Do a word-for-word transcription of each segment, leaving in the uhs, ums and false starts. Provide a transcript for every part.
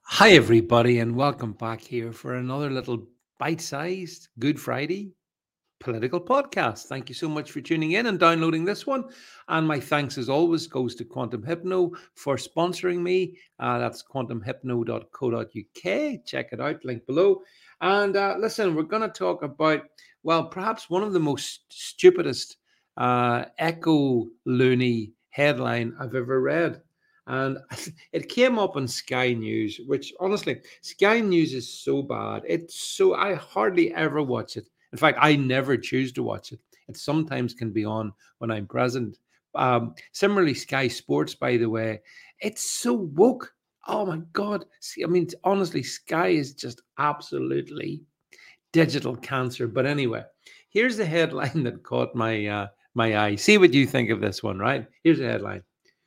Hi, everybody, and welcome back here for another little bite sized Good Friday political podcast. Thank you so much for tuning in and downloading this one. And my thanks, as always, goes to Quantum Hypno for sponsoring me. Uh, that's quantum hypno dot co dot uk. Check it out, link below. And uh, listen, we're going to talk about, well, perhaps one of the most stupidest uh, echo loony headline I've ever read. And it came up on Sky News, which honestly, Sky News is so bad. It's so, I hardly ever watch it. In fact, I never choose to watch it. It sometimes can be on when I'm present. Um, similarly, Sky Sports, by the way, it's so woke. Oh my God. See, I mean, honestly, Sky is just absolutely digital cancer. But anyway, here's the headline that caught my uh, my eye. See what you think of this one, right? Here's the headline.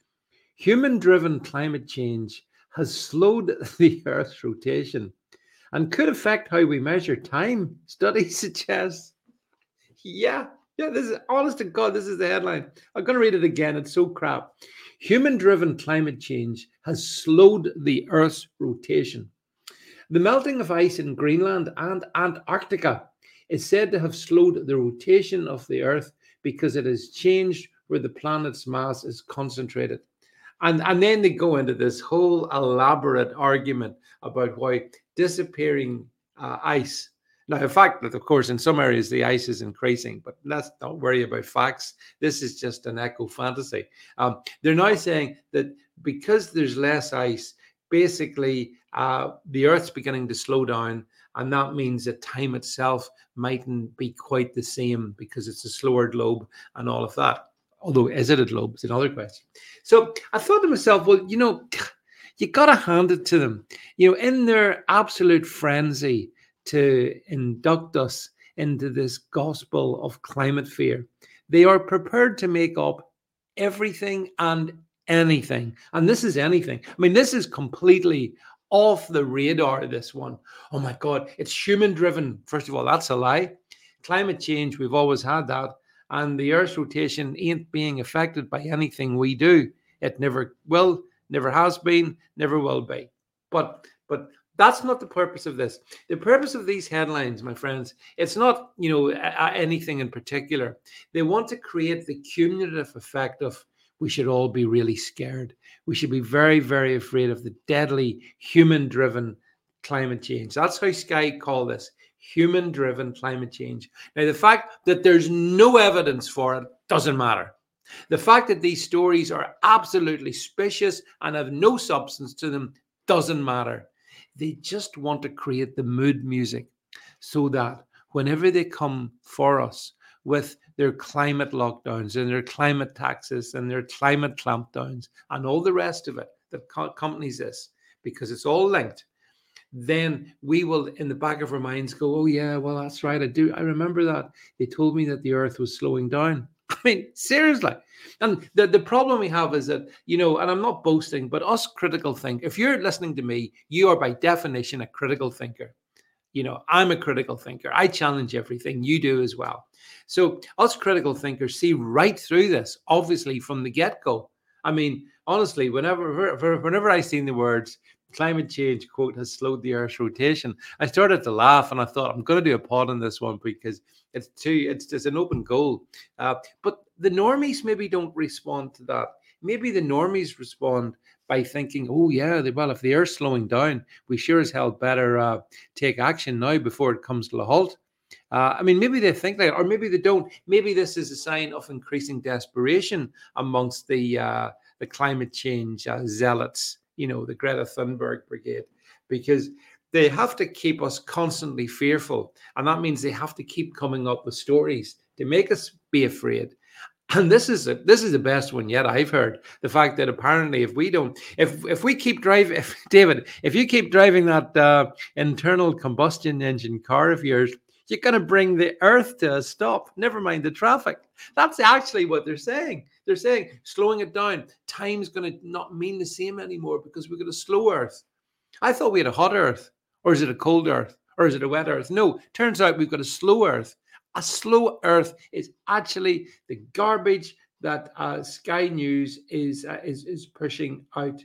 Human-driven climate change has slowed the Earth's rotation and could affect how we measure time, studies suggest. Yeah, yeah, this is honest to God, this is the headline. I'm going to read it again. It's so crap. Human driven climate change has slowed the Earth's rotation. The melting of ice in Greenland and Antarctica is said to have slowed the rotation of the Earth because it has changed where the planet's mass is concentrated. And, and then they go into this whole elaborate argument about why disappearing uh, ice. Now, in fact, that of course, in some areas the ice is increasing, but let's not worry about facts. This is just an echo fantasy. Um, they're now saying that because there's less ice, basically uh, the Earth's beginning to slow down, and that means that time itself mightn't be quite the same because it's a slower globe and all of that. Although, is it a globe? It's another question. So I thought to myself, well, you know, you got to hand it to them. You know, in their absolute frenzy to induct us into this gospel of climate fear, they are prepared to make up everything and anything. And this is anything. I mean, this is completely off the radar, this one. Oh my God, it's human driven. First of all, that's a lie. Climate change, we've always had that. And the Earth's rotation ain't being affected by anything we do. It never will, never has been, never will be. But but that's not the purpose of this. The purpose of these headlines, my friends, it's not, you know, a- anything in particular. They want to create the cumulative effect of we should all be really scared. We should be very, very afraid of the deadly human-driven climate change. That's how Sky call this, human-driven climate change. Now, the fact that there's no evidence for it doesn't matter. The fact that these stories are absolutely specious and have no substance to them doesn't matter. They just want to create the mood music so that whenever they come for us with their climate lockdowns and their climate taxes and their climate clampdowns and all the rest of it that accompanies this, because it's all linked, then we will, in the back of our minds, go, oh, yeah, well, that's right. I do. I remember that. They told me that the earth was slowing down. I mean, seriously. And the, the problem we have is that, you know, and I'm not boasting, but us critical think, if you're listening to me, you are by definition a critical thinker. You know, I'm a critical thinker. I challenge everything. You do as well. So us critical thinkers see right through this, obviously, from the get-go. I mean, honestly, whenever whenever I seen the words climate change, quote, has slowed the Earth's rotation, I started to laugh and I thought, I'm going to do a pod on this one because it's too, it's just an open goal. Uh, but the normies maybe don't respond to that. Maybe the normies respond by thinking, oh, yeah, well, if the Earth's slowing down, we sure as hell better uh, take action now before it comes to a halt. Uh, I mean, maybe they think that, or maybe they don't. Maybe this is a sign of increasing desperation amongst the uh, the climate change uh, zealots, you know, the Greta Thunberg brigade, because they have to keep us constantly fearful. And that means they have to keep coming up with stories to make us be afraid. And this is a, this is the best one yet I've heard. The fact that apparently if we don't, if if we keep driving, if David, if you keep driving that uh, internal combustion engine car of yours, you're going to bring the earth to a stop. Never mind the traffic. That's actually what they're saying. They're saying slowing it down. Time's going to not mean the same anymore because we've got a slow earth. I thought we had a hot earth, or is it a cold earth, or is it a wet earth? No, turns out we've got a slow earth. A slow earth is actually the garbage that uh, Sky News is, uh, is is pushing out.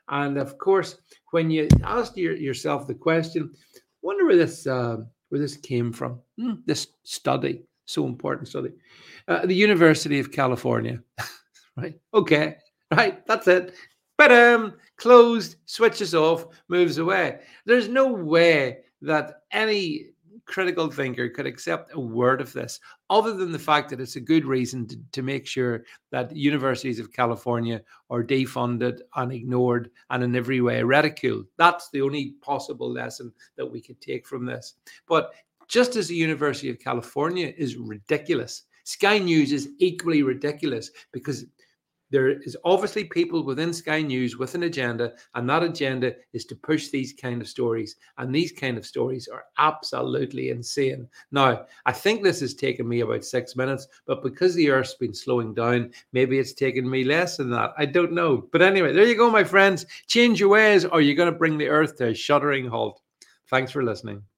And of course, when you ask your, yourself the question, wonder where this uh, where this came from. Hmm, this study, so important study, uh, the University of California, right? Okay, right, that's it. But um, closed, switches off, moves away. There's no way that any critical thinker could accept a word of this, other than the fact that it's a good reason to, to make sure that universities of California are defunded and ignored and in every way ridiculed. That's the only possible lesson that we could take from this. But just as the University of California is ridiculous, Sky News is equally ridiculous, because there is obviously people within Sky News with an agenda, and that agenda is to push these kind of stories. And these kind of stories are absolutely insane. Now, I think this has taken me about six minutes, but because the Earth's been slowing down, maybe it's taken me less than that. I don't know. But anyway, there you go, my friends. Change your ways, or you're going to bring the Earth to a shuddering halt. Thanks for listening.